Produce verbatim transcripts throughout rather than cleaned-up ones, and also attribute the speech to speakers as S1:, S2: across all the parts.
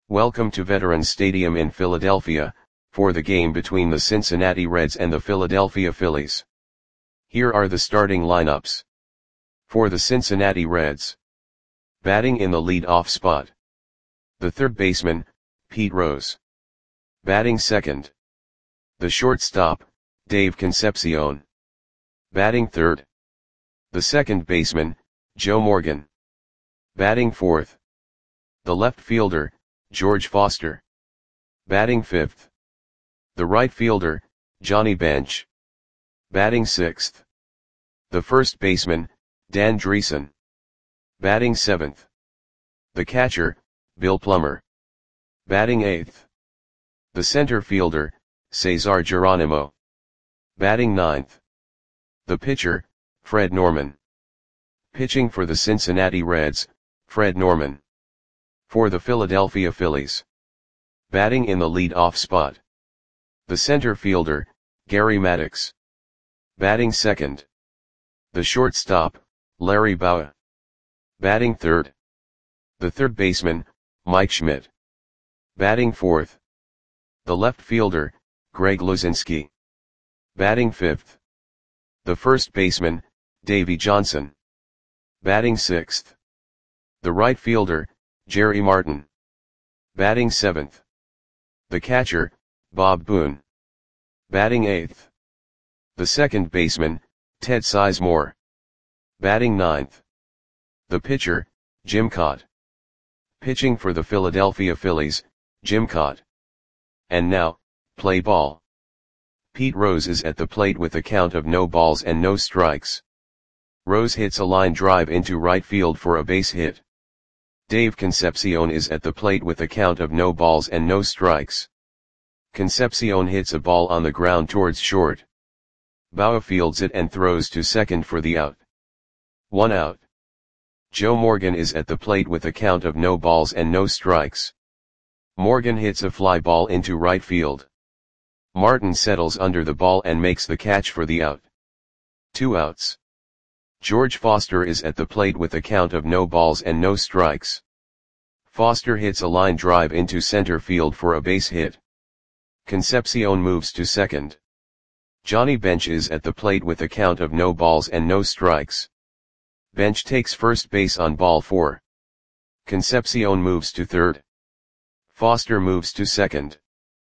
S1: Welcome to Veterans Stadium in Philadelphia, for the game between the Cincinnati Reds and the Philadelphia Phillies. Here are the starting lineups. For the Cincinnati Reds. Batting in the lead-off spot. The third baseman, Pete Rose. Batting second. The shortstop, Dave Concepcion. Batting third. The second baseman, Joe Morgan. Batting fourth. The left fielder, George Foster. Batting fifth. The right fielder, Johnny Bench. Batting sixth. The first baseman, Dan Driessen. Batting seventh. The catcher, Bill Plummer. Batting eighth. The center fielder, Cesar Geronimo. Batting ninth. The pitcher, Fred Norman. Pitching for the Cincinnati Reds, Fred Norman. For the Philadelphia Phillies. Batting in the lead-off spot. The center fielder, Gary Maddox. Batting second. The shortstop, Larry Bowa. Batting third. The third baseman, Mike Schmidt. Batting fourth. The left fielder, Greg Luzinski. Batting fifth. The first baseman, Davey Johnson. Batting sixth. The right fielder, Jerry Martin. Batting seventh. The catcher, Bob Boone. Batting eighth. The second baseman, Ted Sizemore. Batting ninth. The pitcher, Jim Kaat. Pitching for the Philadelphia Phillies, Jim Kaat. And now, play ball. Pete Rose is at the plate with a count of no balls and no strikes. Rose hits a line drive into right field for a base hit. Dave Concepcion is at the plate with a count of no balls and no strikes. Concepcion hits a ball on the ground towards short. Bowa fields it and throws to second for the out. One out. Joe Morgan is at the plate with a count of no balls and no strikes. Morgan hits a fly ball into right field. Martin settles under the ball and makes the catch for the out. Two outs. George Foster is at the plate with a count of no balls and no strikes. Foster hits a line drive into center field for a base hit. Concepcion moves to second. Johnny Bench is at the plate with a count of no balls and no strikes. Bench takes first base on ball four. Concepcion moves to third. Foster moves to second.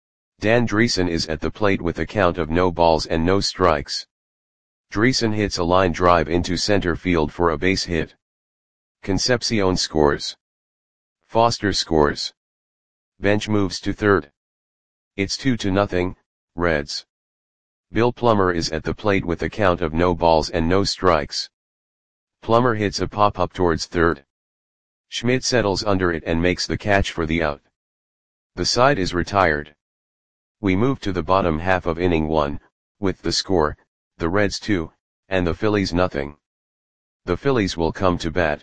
S1: Dan Driessen is at the plate with a count of no balls and no strikes. Driessen hits a line drive into center field for a base hit. Concepcion scores. Foster scores. Bench moves to third. It's two to nothing, Reds. Bill Plummer is at the plate with a count of no balls and no strikes. Plummer hits a pop-up towards third. Schmidt settles under it and makes the catch for the out. The side is retired. We move to the bottom half of inning one, with the score, the Reds two, and the Phillies nothing. The Phillies will come to bat.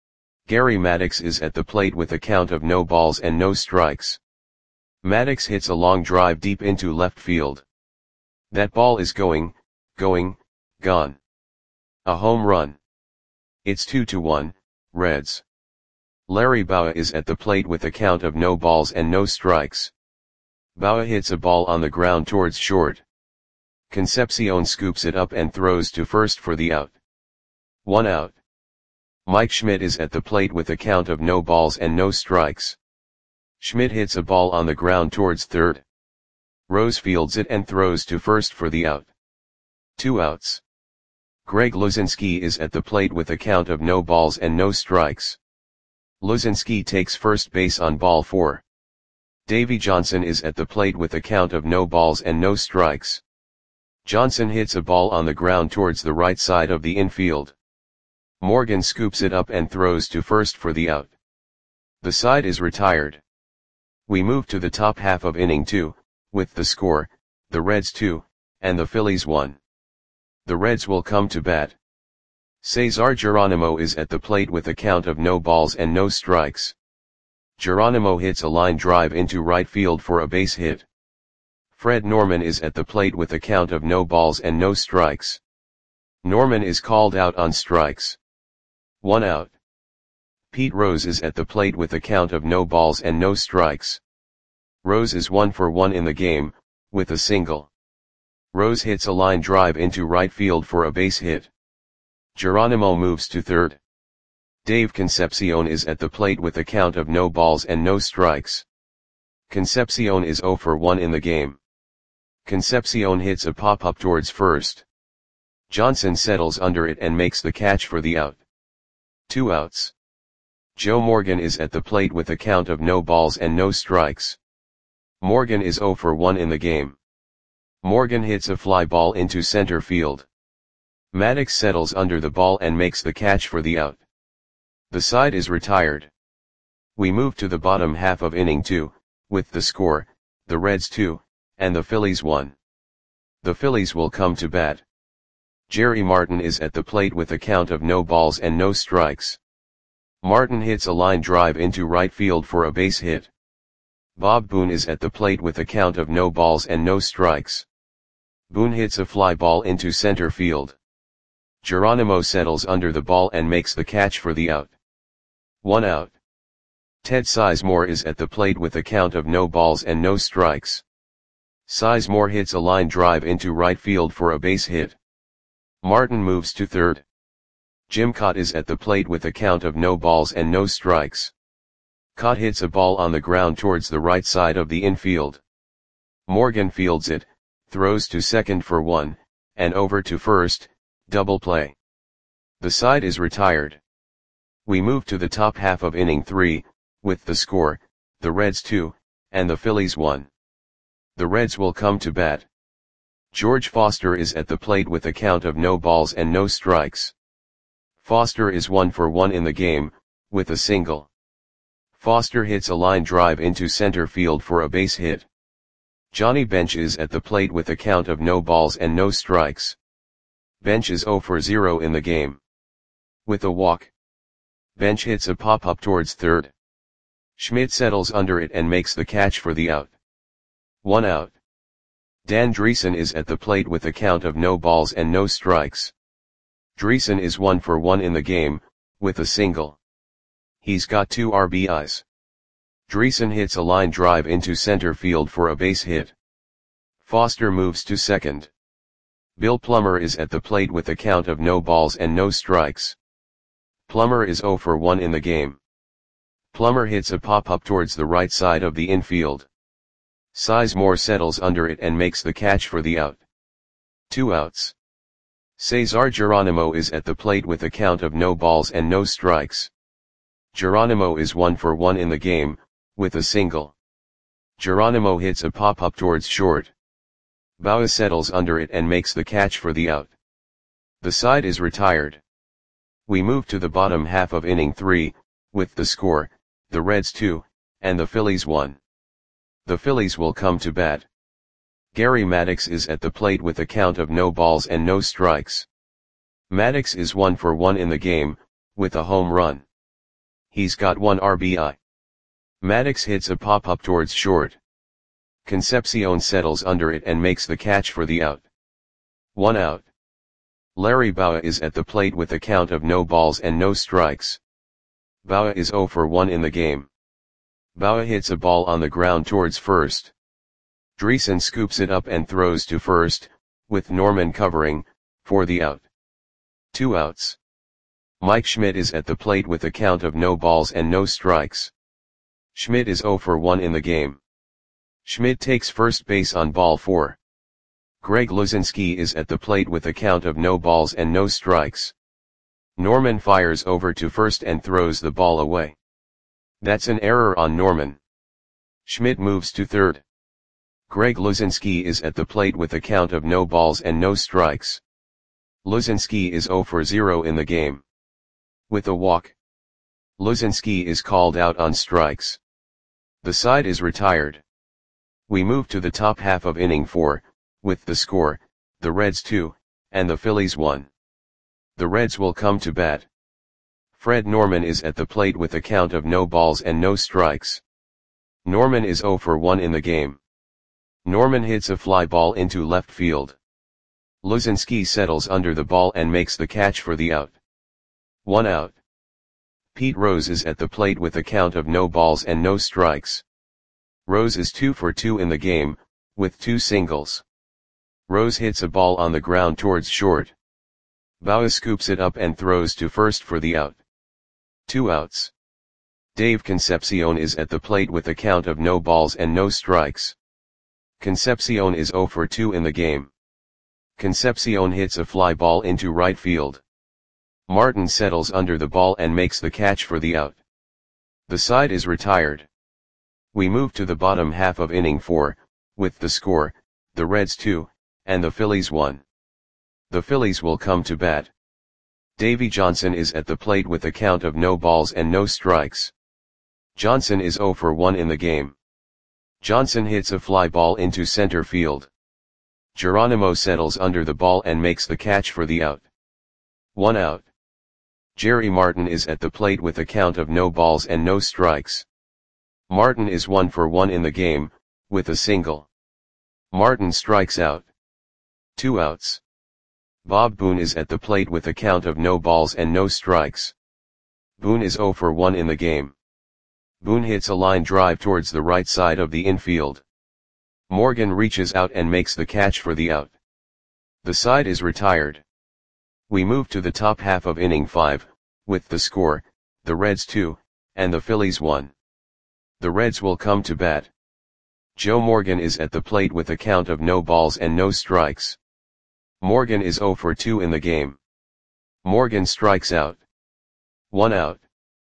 S1: Gary Maddox is at the plate with a count of no balls and no strikes. Maddox hits a long drive deep into left field. That ball is going, going, gone. A home run. It's two to one, Reds. Larry Bowa is at the plate with a count of no balls and no strikes. Bowa hits a ball on the ground towards short. Concepcion scoops it up and throws to first for the out. One out. Mike Schmidt is at the plate with a count of no balls and no strikes. Schmidt hits a ball on the ground towards third. Rose fields it and throws to first for the out. Two outs. Greg Luzinski is at the plate with a count of no balls and no strikes. Luzinski takes first base on ball four. Davey Johnson is at the plate with a count of no balls and no strikes. Johnson hits a ball on the ground towards the right side of the infield. Morgan scoops it up and throws to first for the out. The side is retired. We move to the top half of inning two, with the score, the Reds two, and the Phillies one. The Reds will come to bat. Cesar Geronimo is at the plate with a count of no balls and no strikes. Geronimo hits a line drive into right field for a base hit. Fred Norman is at the plate with a count of no balls and no strikes. Norman is called out on strikes. One out. Pete Rose is at the plate with a count of no balls and no strikes. Rose is one for one in the game, with a single. Rose hits a line drive into right field for a base hit. Geronimo moves to third. Dave Concepcion is at the plate with a count of no balls and no strikes. Concepcion is zero for one in the game. Concepcion hits a pop-up towards first. Johnson settles under it and makes the catch for the out. Two outs. Joe Morgan is at the plate with a count of no balls and no strikes. Morgan is zero for one in the game. Morgan hits a fly ball into center field. Maddox settles under the ball and makes the catch for the out. The side is retired. We move to the bottom half of inning two, with the score, the Reds two, and the Phillies one. The Phillies will come to bat. Jerry Martin is at the plate with a count of no balls and no strikes. Martin hits a line drive into right field for a base hit. Bob Boone is at the plate with a count of no balls and no strikes. Boone hits a fly ball into center field. Geronimo settles under the ball and makes the catch for the out. One out. Ted Sizemore is at the plate with a count of no balls and no strikes. Sizemore hits a line drive into right field for a base hit. Martin moves to third. Jim Cott is at the plate with a count of no balls and no strikes. Cott hits a ball on the ground towards the right side of the infield. Morgan fields it, throws to second for one, and over to first, double play. The side is retired. We move to the top half of inning three, with the score, the Reds two, and the Phillies one. The Reds will come to bat. George Foster is at the plate with a count of no balls and no strikes. Foster is one for one in the game, with a single. Foster hits a line drive into center field for a base hit. Johnny Bench is at the plate with a count of no balls and no strikes. Bench is zero for zero in the game. With a walk. Bench hits a pop-up towards third. Schmidt settles under it and makes the catch for the out. One out. Dan Dreesen is at the plate with a count of no balls and no strikes. Dreesen is one for one in the game, with a single. He's got two R B Is. Dreesen hits a line drive into center field for a base hit. Foster moves to second. Bill Plummer is at the plate with a count of no balls and no strikes. Plummer is zero for one in the game. Plummer hits a pop-up towards the right side of the infield. Sizemore settles under it and makes the catch for the out. Two outs. Cesar Geronimo is at the plate with a count of no balls and no strikes. Geronimo is one for one in the game, with a single. Geronimo hits a pop-up towards short. Baua settles under it and makes the catch for the out. The side is retired. We move to the bottom half of inning three, with the score, the Reds two, and the Phillies one. The Phillies will come to bat. Gary Maddox is at the plate with a count of no balls and no strikes. Maddox is one for one in the game, with a home run. He's got one R B I. Maddox hits a pop-up towards short. Concepcion settles under it and makes the catch for the out. One out. Larry Baua is at the plate with a count of no balls and no strikes. Baua is zero for one in the game. Baua hits a ball on the ground towards first. Dreesen scoops it up and throws to first, with Norman covering, for the out. Two outs. Mike Schmidt is at the plate with a count of no balls and no strikes. Schmidt is zero for one in the game. Schmidt takes first base on ball four. Greg Luzinski is at the plate with a count of no balls and no strikes. Norman fires over to first and throws the ball away. That's an error on Norman. Schmidt moves to third. Greg Luzinski is at the plate with a count of no balls and no strikes. Luzinski is zero for zero in the game. With a walk. Luzinski is called out on strikes. The side is retired. We move to the top half of inning four, with the score, the Reds two, and the Phillies one. The Reds will come to bat. Fred Norman is at the plate with a count of no balls and no strikes. Norman is zero for one in the game. Norman hits a fly ball into left field. Luzinski settles under the ball and makes the catch for the out. One out. Pete Rose is at the plate with a count of no balls and no strikes. Rose is two for two in the game, with two singles. Rose hits a ball on the ground towards short. Bauer scoops it up and throws to first for the out. Two outs. Dave Concepcion is at the plate with a count of no balls and no strikes. Concepcion is zero for two in the game. Concepcion hits a fly ball into right field. Martin settles under the ball and makes the catch for the out. The side is retired. We move to the bottom half of inning four, with the score, the Reds two, and the Phillies one. The Phillies will come to bat. Davey Johnson is at the plate with a count of no balls and no strikes. Johnson is zero for one in the game. Johnson hits a fly ball into center field. Geronimo settles under the ball and makes the catch for the out. One out. Jerry Martin is at the plate with a count of no balls and no strikes. Martin is one for one in the game, with a single. Martin strikes out. Two outs. Bob Boone is at the plate with a count of no balls and no strikes. Boone is zero for one in the game. Boone hits a line drive towards the right side of the infield. Morgan reaches out and makes the catch for the out. The side is retired. We move to the top half of inning five, with the score, the Reds two, and the Phillies one. The Reds will come to bat. Joe Morgan is at the plate with a count of no balls and no strikes. Morgan is zero for two in the game. Morgan strikes out. One out.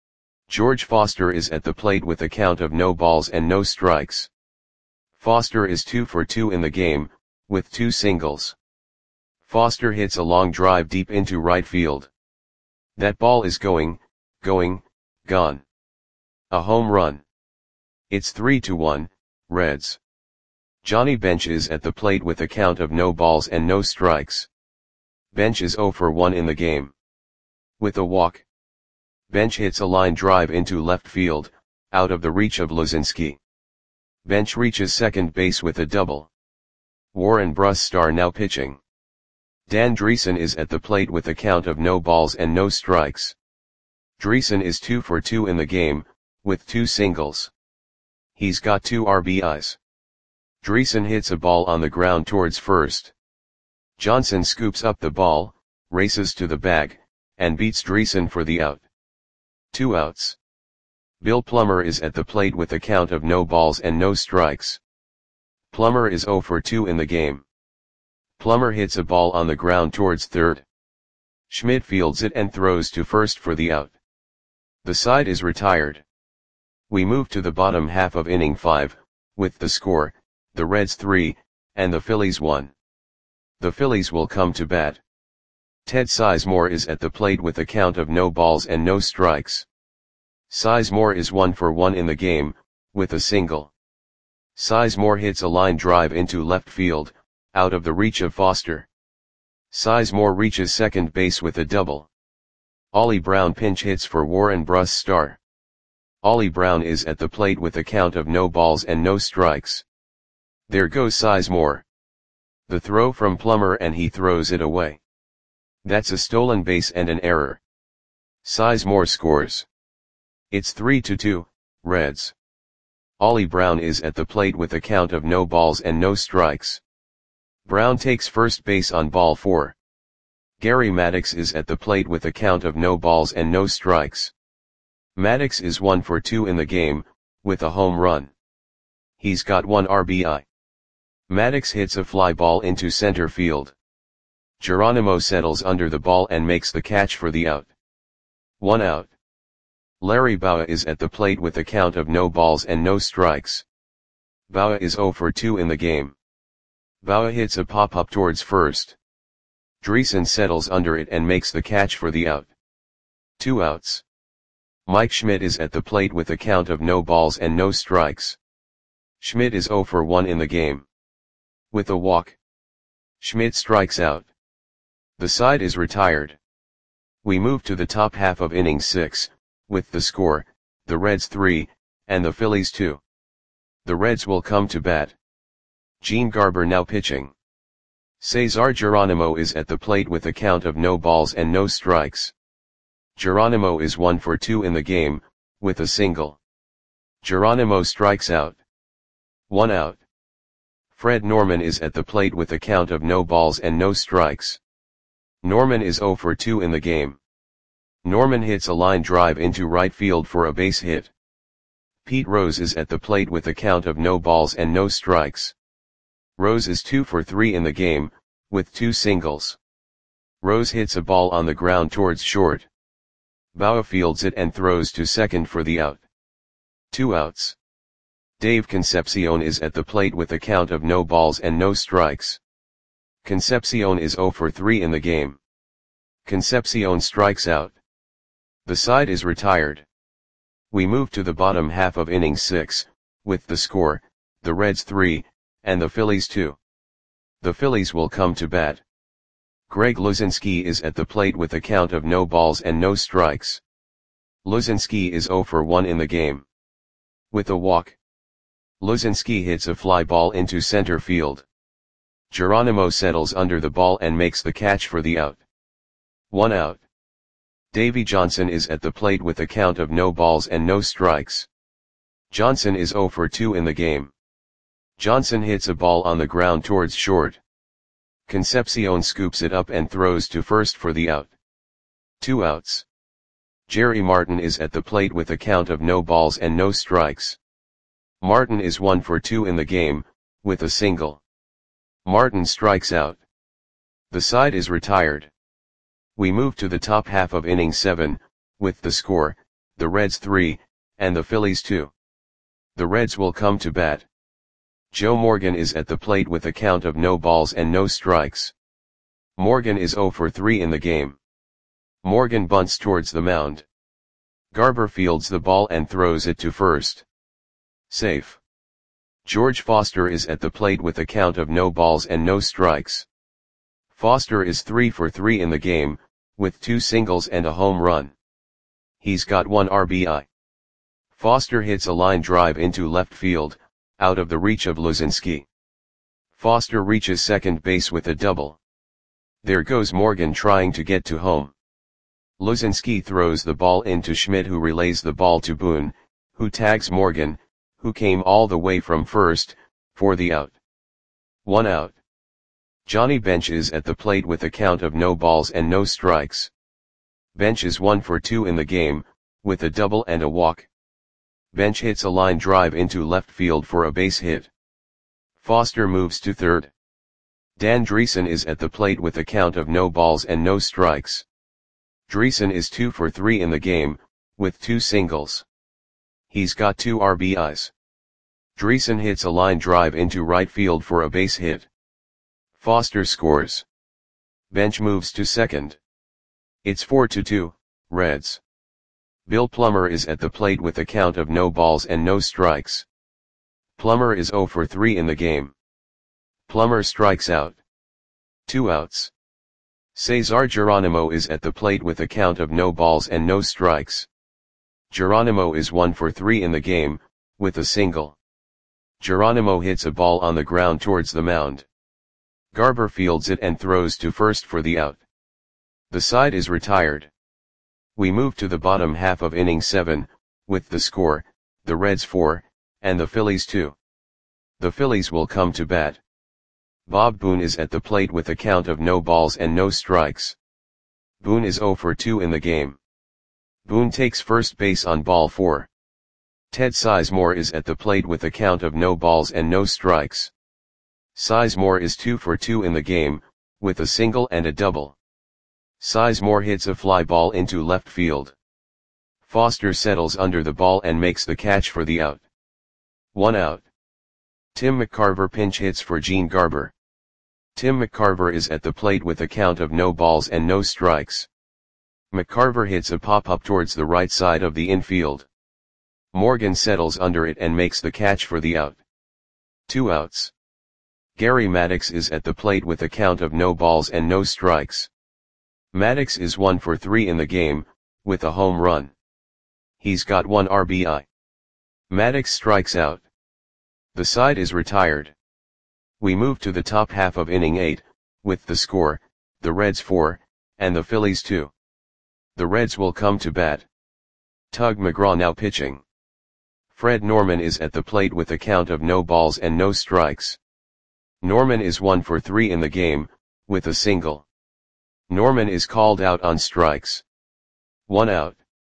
S1: George Foster is at the plate with a count of no balls and no strikes. Foster is two for two in the game, with two singles. Foster hits a long drive deep into right field. That ball is going, going, gone. A home run. It's three to one, Reds. Johnny Bench is at the plate with a count of no balls and no strikes. Bench is zero for one in the game. With a walk. Bench hits a line drive into left field, out of the reach of Lozinski. Bench reaches second base with a double. Warren Brustar now pitching. Dan Dreesen is at the plate with a count of no balls and no strikes. Dreesen is two for two in the game, with two singles. He's got two R B Is. Dreesen hits a ball on the ground towards first. Johnson scoops up the ball, races to the bag, and beats Dreesen for the out. Two outs. Bill Plummer is at the plate with a count of no balls and no strikes. Plummer is zero for two in the game. Plummer hits a ball on the ground towards third. Schmidt fields it and throws to first for the out. The side is retired. We move to the bottom half of inning five, with the score, the Reds three, and the Phillies one. The Phillies will come to bat. Ted Sizemore is at the plate with a count of no balls and no strikes. Sizemore is one for one in the game, with a single. Sizemore hits a line drive into left field, out of the reach of Foster. Sizemore reaches second base with a double. Ollie Brown pinch hits for Warren Brustar. Ollie Brown is at the plate with a count of no balls and no strikes. There goes Sizemore. The throw from Plummer and he throws it away. That's a stolen base and an error. Sizemore scores. It's three to two, Reds. Ollie Brown is at the plate with a count of no balls and no strikes. Brown takes first base on ball four. Gary Maddox is at the plate with a count of no balls and no strikes. Maddox is one for two in the game, with a home run. He's got one R B I. Maddox hits a fly ball into center field. Geronimo settles under the ball and makes the catch for the out. One out. Larry Bowa is at the plate with a count of no balls and no strikes. Bowa is zero for two in the game. Bowa hits a pop-up towards first. Dreesen settles under it and makes the catch for the out. Two outs. Mike Schmidt is at the plate with a count of no balls and no strikes. Schmidt is zero for one in the game. With a walk. Schmidt strikes out. The side is retired. We move to the top half of inning six, with the score, the Reds three, and the Phillies two. The Reds will come to bat. Gene Garber now pitching. Cesar Geronimo is at the plate with a count of no balls and no strikes. Geronimo is one for two in the game, with a single. Geronimo strikes out. One out. Fred Norman is at the plate with a count of no balls and no strikes. Norman is zero for two in the game. Norman hits a line drive into right field for a base hit. Pete Rose is at the plate with a count of no balls and no strikes. Rose is two for three in the game, with two singles. Rose hits a ball on the ground towards short. Bauer fields it and throws to second for the out. Two outs. Dave Concepcion is at the plate with a count of no balls and no strikes. Concepcion is zero for three in the game. Concepcion strikes out. The side is retired. We move to the bottom half of inning six, with the score, the Reds three, and the Phillies two. The Phillies will come to bat. Greg Luzinski is at the plate with a count of no balls and no strikes. Luzinski is zero for one in the game. With a walk, Luzinski hits a fly ball into center field. Geronimo settles under the ball and makes the catch for the out. One out. Davey Johnson is at the plate with a count of no balls and no strikes. Johnson is zero for two in the game. Johnson hits a ball on the ground towards short. Concepcion scoops it up and throws to first for the out. Two outs. Jerry Martin is at the plate with a count of no balls and no strikes. Martin is one for two in the game, with a single. Martin strikes out. The side is retired. We move to the top half of inning seven, with the score, the Reds three, and the Phillies two. The Reds will come to bat. Joe Morgan is at the plate with a count of no balls and no strikes. Morgan is zero for three in the game. Morgan bunts towards the mound. Garber fields the ball and throws it to first. Safe. George Foster is at the plate with a count of no balls and no strikes. Foster is three for three in the game, with two singles and a home run. He's got one R B I. Foster hits a line drive into left field, out of the reach of Luzinski. Foster reaches second base with a double. There goes Morgan trying to get to home. Luzinski throws the ball into Schmidt, who relays the ball to Boone, who tags Morgan, who came all the way from first, for the out. One out. Johnny Bench is at the plate with a count of no balls and no strikes. Bench is one for two in the game, with a double and a walk. Bench hits a line drive into left field for a base hit. Foster moves to third. Dan Dreesen is at the plate with a count of no balls and no strikes. Dreesen is two for three in the game, with two singles. He's got two R B Is. Dreesen hits a line drive into right field for a base hit. Foster scores. Bench moves to second. It's four to two, Reds. Bill Plummer is at the plate with a count of no balls and no strikes. Plummer is zero for three in the game. Plummer strikes out. Two outs. Cesar Geronimo is at the plate with a count of no balls and no strikes. Geronimo is one for three in the game, with a single. Geronimo hits a ball on the ground towards the mound. Garber fields it and throws to first for the out. The side is retired. We move to the bottom half of inning seven, with the score, the Reds four, and the Phillies two. The Phillies will come to bat. Bob Boone is at the plate with a count of no balls and no strikes. Boone is zero for two in the game. Boone takes first base on ball four. Ted Sizemore is at the plate with a count of no balls and no strikes. Sizemore is two for two in the game, with a single and a double. Sizemore hits a fly ball into left field. Foster settles under the ball and makes the catch for the out. One out. Tim McCarver pinch hits for Gene Garber. Tim McCarver is at the plate with a count of no balls and no strikes. McCarver hits a pop-up towards the right side of the infield. Morgan settles under it and makes the catch for the out. Two outs. Gary Maddox is at the plate with a count of no balls and no strikes. Maddox is one for three in the game, with a home run. He's got one R B I. Maddox strikes out. The side is retired. We move to the top half of inning eight, with the score, the Reds four, and the Phillies two. The Reds will come to bat. Tug McGraw now pitching. Fred Norman is at the plate with a count of no balls and no strikes. Norman is one for three in the game, with a single. Norman is called out on strikes. One out.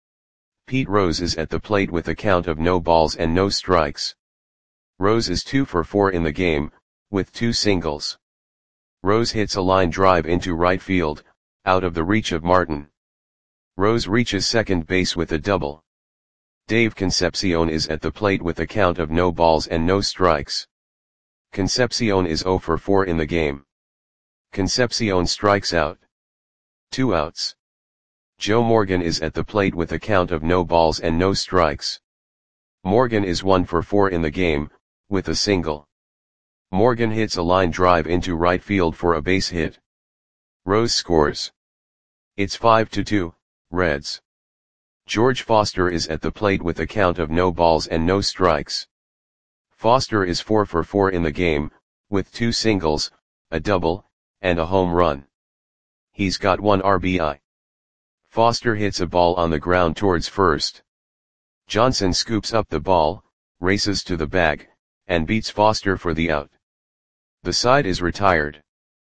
S1: Pete Rose is at the plate with a count of no balls and no strikes. Rose is two for four in the game, with two singles. Rose hits a line drive into right field, out of the reach of Martin. Rose reaches second base with a double. Dave Concepcion is at the plate with a count of no balls and no strikes. Concepcion is zero for four in the game. Concepcion strikes out. Two outs. Joe Morgan is at the plate with a count of no balls and no strikes. Morgan is one for four in the game, with a single. Morgan hits a line drive into right field for a base hit. Rose scores. It's five to two, Reds. George Foster is at the plate with a count of no balls and no strikes. Foster is four for four in the game, with two singles, a double, and a home run. He's got one R B I. Foster hits a ball on the ground towards first. Johnson scoops up the ball, races to the bag, and beats Foster for the out. The side is retired.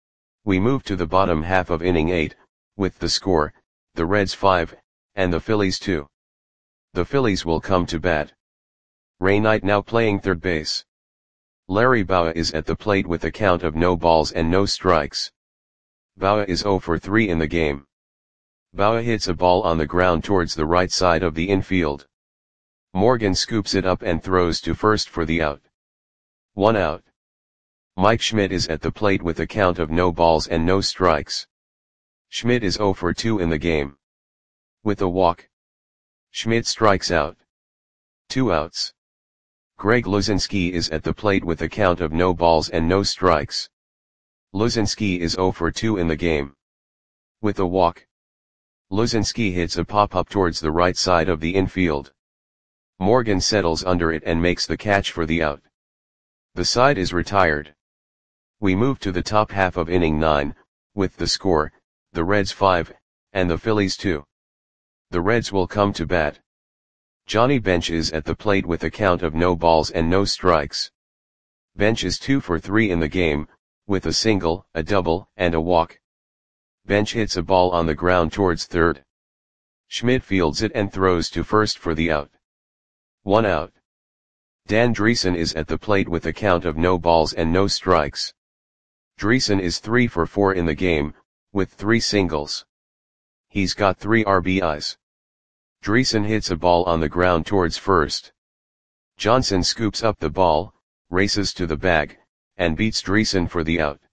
S1: We move to the bottom half of inning eight, with the score, the Reds five, and the Phillies two. The Phillies will come to bat. Ray Knight now playing third base. Larry Bowa is at the plate with a count of no balls and no strikes. Bowa is zero for three in the game. Bowa hits a ball on the ground towards the right side of the infield. Morgan scoops it up and throws to first for the out. One out. Mike Schmidt is at the plate with a count of no balls and no strikes. Schmidt is zero for two in the game. With a walk. Schmidt strikes out. Two outs. Greg Luzinski is at the plate with a count of no balls and no strikes. Luzinski is zero for two in the game. With a walk. Luzinski hits a pop-up towards the right side of the infield. Morgan settles under it and makes the catch for the out. The side is retired. We move to the top half of inning nine, with the score, the Reds five, and the Phillies two. The Reds will come to bat. Johnny Bench is at the plate with a count of no balls and no strikes. Bench is two for three in the game, with a single, a double, and a walk. Bench hits a ball on the ground towards third. Schmidt fields it and throws to first for the out. One out. Dan Dreesen is at the plate with a count of no balls and no strikes. Dreesen is three for four in the game, with three singles. He's got three R B Is. Dreesen hits a ball on the ground towards first. Johnson scoops up the ball, races to the bag, and beats Dreesen for the out.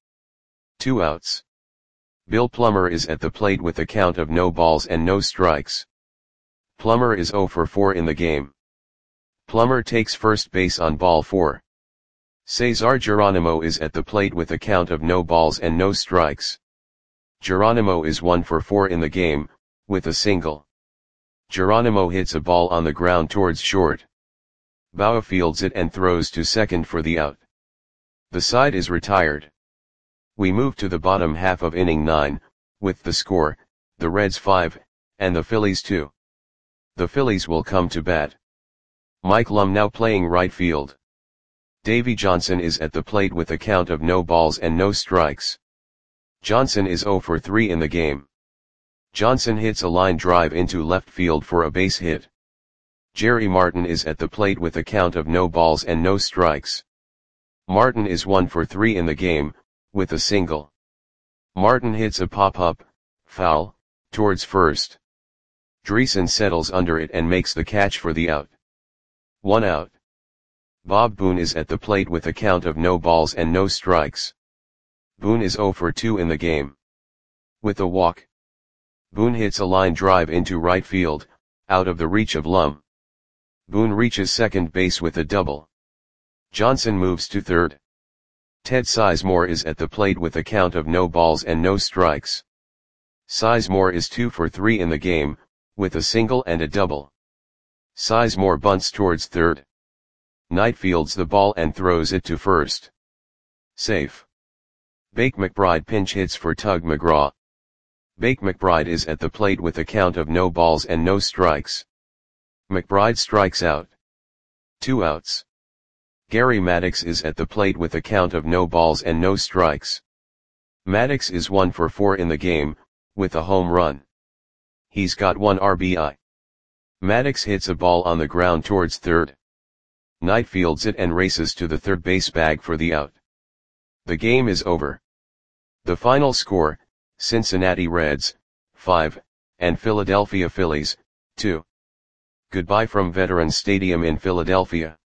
S1: Two outs. Bill Plummer is at the plate with a count of no balls and no strikes. Plummer is zero for four in the game. Plummer takes first base on ball four. Cesar Geronimo is at the plate with a count of no balls and no strikes. Geronimo is one for four in the game, with a single. Geronimo hits a ball on the ground towards short. Bowa fields it and throws to second for the out. The side is retired. We move to the bottom half of inning nine, with the score, the Reds five, and the Phillies two. The Phillies will come to bat. Mike Lum now playing right field. Davy Johnson is at the plate with a count of no balls and no strikes. Johnson is zero for three in the game. Johnson hits a line drive into left field for a base hit. Jerry Martin is at the plate with a count of no balls and no strikes. Martin is one for three in the game, with a single. Martin hits a pop-up, foul, towards first. Dreesen settles under it and makes the catch for the out. One out. Bob Boone is at the plate with a count of no balls and no strikes. Boone is zero for two in the game. With a walk. Boone hits a line drive into right field, out of the reach of Lum. Boone reaches second base with a double. Johnson moves to third. Ted Sizemore is at the plate with a count of no balls and no strikes. Sizemore is two for three in the game, with a single and a double. Sizemore bunts towards third. Knight fields the ball and throws it to first. Safe. Bake McBride pinch hits for Tug McGraw. Bake McBride is at the plate with a count of no balls and no strikes. McBride strikes out. Two outs. Gary Maddox is at the plate with a count of no balls and no strikes. Maddox is one for four in the game, with a home run. He's got one R B I. Maddox hits a ball on the ground towards third. Knight fields it and races to the third base bag for the out. The game is over. The final score, Cincinnati Reds, five, and Philadelphia Phillies, two. Goodbye from Veterans Stadium in Philadelphia.